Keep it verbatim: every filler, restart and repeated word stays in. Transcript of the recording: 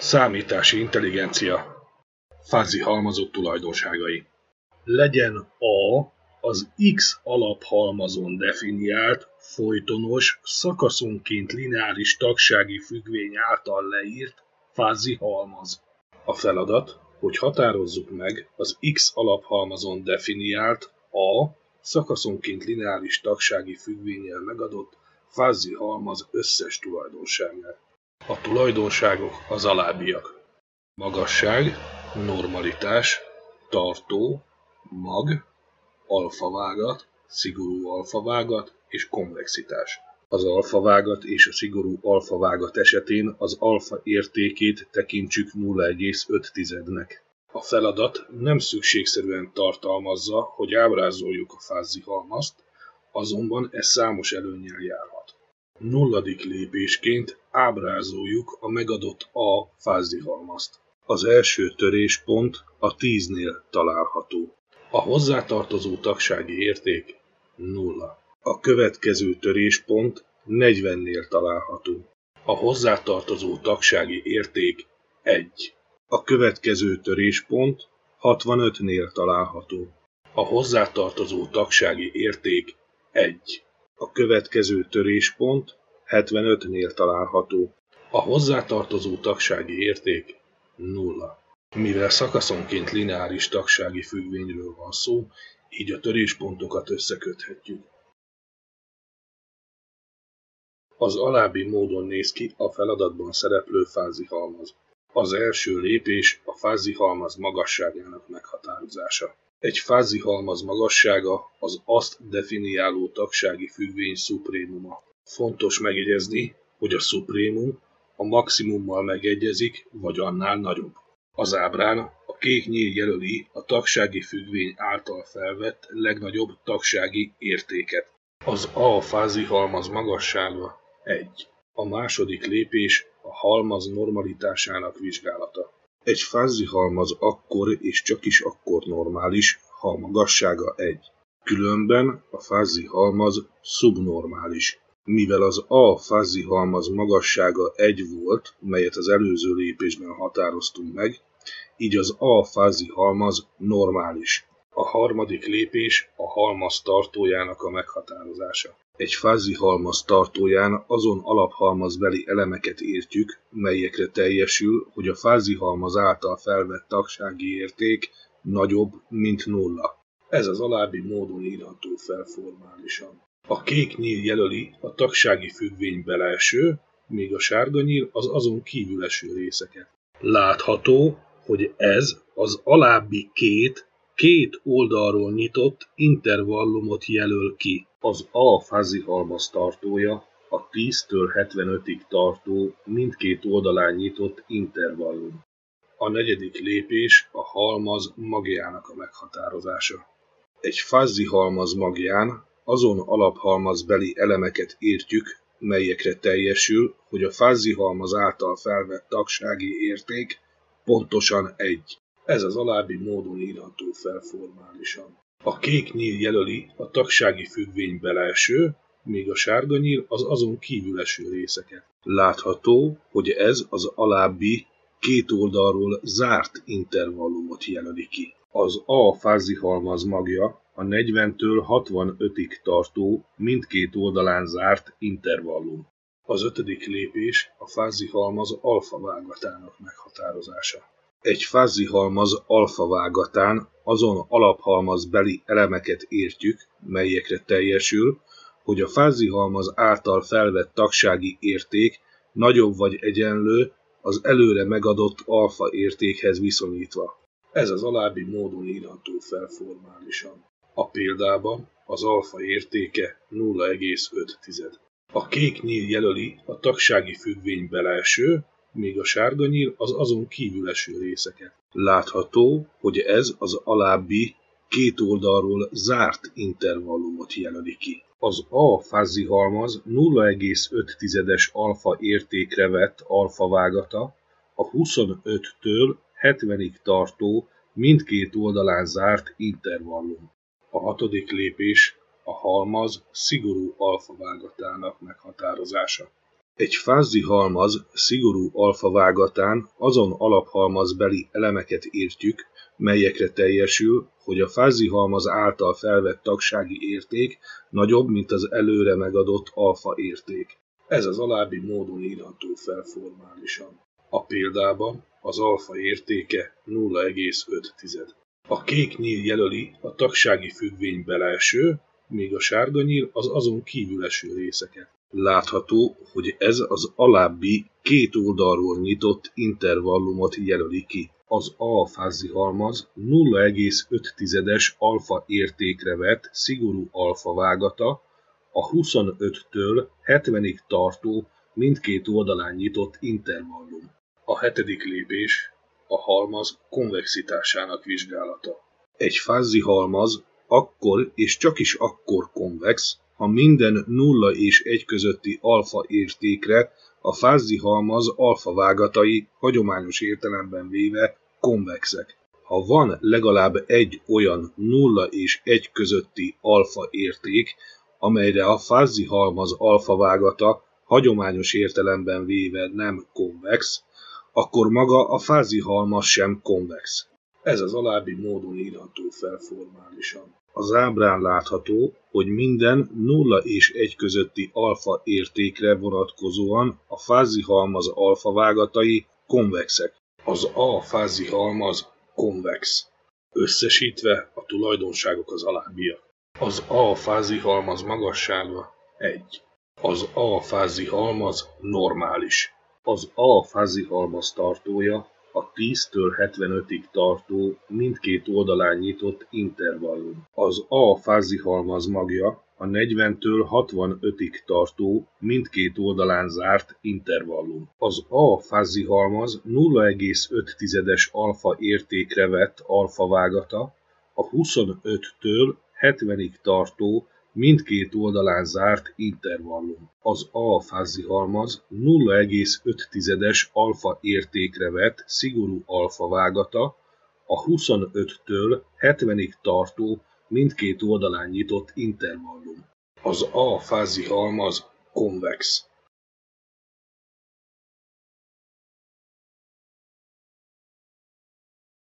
Számítási intelligencia. Fuzzy halmazok tulajdonságai. Legyen A az X alaphalmazon definiált, folytonos, szakaszonként lineáris tagsági függvény által leírt fuzzy halmaz. A feladat, hogy határozzuk meg az X alaphalmazon definiált, A szakaszonként lineáris tagsági függvénnyel megadott fuzzy halmaz összes tulajdonságát. A tulajdonságok az alábbiak: magasság, normalitás, tartó, mag, alfavágat, szigorú alfavágat és konvexitás. Az alfavágat és a szigorú alfavágat esetén az alfa értékét tekintsük nulla egész öt-nek. A feladat nem szükségszerűen tartalmazza, hogy ábrázoljuk a fuzzy halmazt, azonban ez számos előnnyel járhat. Nulladik lépésként ábrázoljuk a megadott A fuzzy halmazt. Az első töréspont a tíznél található. A hozzátartozó tagsági érték nulla. A következő töréspont negyvennél található. A hozzátartozó tagsági érték egy. A következő töréspont hatvanötnél található. A hozzátartozó tagsági érték egy. A következő töréspont hetvenötnél található. A hozzátartozó tagsági érték nulla. Mivel szakaszonként lineáris tagsági függvényről van szó, így a töréspontokat összeköthetjük. Az alábbi módon néz ki a feladatban szereplő fuzzy halmaz. Az első lépés a fuzzy halmaz magasságának meghatározása. Egy fuzzy halmaz magassága az azt definiáló tagsági függvény szuprémuma. Fontos megjegyezni, hogy a szuprémum a maximummal megegyezik, vagy annál nagyobb. Az ábrán a kék nyíl jelöli a tagsági függvény által felvett legnagyobb tagsági értéket. Az A fuzzy halmaz magassága egy. A második lépés a halmaz normalitásának vizsgálata. Egy fuzzy halmaz akkor és csak is akkor normális, ha a magassága egy. Különben a fuzzy halmaz szubnormális. Mivel az A fuzzy halmaz magassága egy volt, melyet az előző lépésben határoztunk meg, így az A fuzzy halmaz normális. A harmadik lépés a halmaz tartójának a meghatározása. Egy fuzzy halmaz tartóján azon alaphalmazbeli elemeket értjük, melyekre teljesül, hogy a fuzzy halmaz által felvett tagsági érték nagyobb, mint nulla. Ez az alábbi módon írható fel formálisan. A kék nyíl jelöli a tagsági függvény belső, míg a sárga nyíl az azon kívül eső részeket. Látható, hogy ez az alábbi két, két oldalról nyitott intervallumot jelöl ki. Az A fuzzy halmaz tartója a tíztől hetvenötig tartó mindkét oldalán nyitott intervallum. A negyedik lépés a halmaz magjának a meghatározása. Egy fuzzy halmaz magján azon alaphalmazbeli elemeket értjük, melyekre teljesül, hogy a fuzzy halmaz által felvett tagsági érték pontosan egy. Ez az alábbi módon írható fel formálisan. A kék nyíl jelöli a tagsági függvény belső, míg a sárga nyíl az azon kívül eső részeket. Látható, hogy ez az alábbi két oldalról zárt intervallumot jelöli ki. Az A fuzzy halmaz magja a negyventől hatvanötig tartó mindkét oldalán zárt intervallum. Az ötödik lépés a fuzzy halmaz alfavágatának meghatározása. Egy fuzzy halmaz alfavágatán azon alaphalmazbeli elemeket értjük, melyekre teljesül, hogy a fuzzy halmaz által felvett tagsági érték nagyobb vagy egyenlő az előre megadott alfa értékhez viszonyítva. Ez az alábbi módon írható fel formálisan. A példában az alfa értéke nulla egész öt. A kék nyíl jelöli a tagsági függvény belső, míg a sárga nyíl az azon kívül eső részeket. Látható, hogy ez az alábbi két oldalról zárt intervallumot jelöli ki. Az A fuzzy halmaz nulla egész öt alfa értékre vett alfavágata a huszonöttől hetvenig tartó mindkét oldalán zárt intervallum. A hatodik lépés a halmaz szigorú alfavágatának meghatározása. Egy fázi halmaz szigorú alfavágatán azon alaphalmazbeli elemeket értjük, melyekre teljesül, hogy a fázi halmaz által felvett tagsági érték nagyobb, mint az előre megadott alfa érték. Ez az alábbi módon írható fel formálisan. A példában az alfa értéke nulla egész öt. A kék nyíl jelöli a tagsági függvény belső, míg a sárga nyíl az azon kívül eső részeket. Látható, hogy ez az alábbi két oldalról nyitott intervallumot jelöli ki. Az A fázi halmaz nulla egész öt alfa értékre vett szigorú alfa vágata a huszonöttől hetvenig tartó mindkét oldalán nyitott intervallum. A hetedik lépés a halmaz konvexitásának vizsgálata. Egy fázi halmaz akkor és csak is akkor konvex, ha minden nulla és egy közötti alfa értékre a fázi halmaz alfa vágatai hagyományos értelemben véve konvexek. Ha van legalább egy olyan nulla és egy közötti alfa érték, amelyre a fázi halmaz alfa vágata hagyományos értelemben véve nem konvex, akkor maga a fázi halmaz sem konvex. Ez az alábbi módon írható fel formálisan. Az ábrán látható, hogy minden nulla és egy közötti alfa értékre vonatkozóan a fázi halmaz alfa vágatai konvexek. Az A fázi halmaz konvex. Összesítve a tulajdonságok az alábbiak. Az A fázi halmaz magassága egy. Az A fázi halmaz normális. Az A fázi halmaz tartója a tíztől hetvenötig tartó mindkét oldalán nyitott intervallum. Az A fázi halmaz magja a negyventől hatvanötig tartó mindkét oldalán zárt intervallum. Az A fázi halmaz nulla egész öt alfa értékre vett alfa vágata a huszonöttől hetvenig tartó mindkét oldalán zárt intervallum. Az A fázi halmaz nulla egész öt alfa értékre vett szigorú alfa vágata a huszonöttől hetvenig tartó mindkét oldalán nyitott intervallum. Az A fázi halmaz konvex.